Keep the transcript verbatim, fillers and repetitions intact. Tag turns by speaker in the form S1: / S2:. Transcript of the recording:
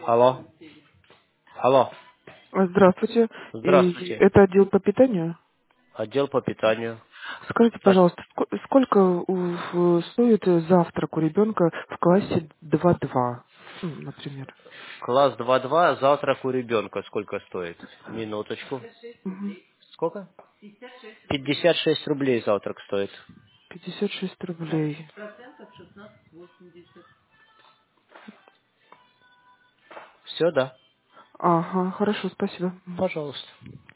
S1: Алло. Алло.
S2: А, Здравствуйте. И
S1: Здравствуйте.
S2: это отдел по питанию?
S1: Отдел по питанию.
S2: Скажите,
S1: Так,
S2: пожалуйста, ско- сколько у- в- стоит завтрак у ребенка в классе два-два, м, например?
S1: класс два-два, завтрак у ребенка сколько стоит? Минуточку.
S2: Мгм.
S1: Сколько? пятьдесят шесть рублей завтрак стоит.
S2: пятьдесят шесть рублей.
S1: Все, да.
S2: Ага, хорошо, спасибо. Мгм.
S1: Пожалуйста.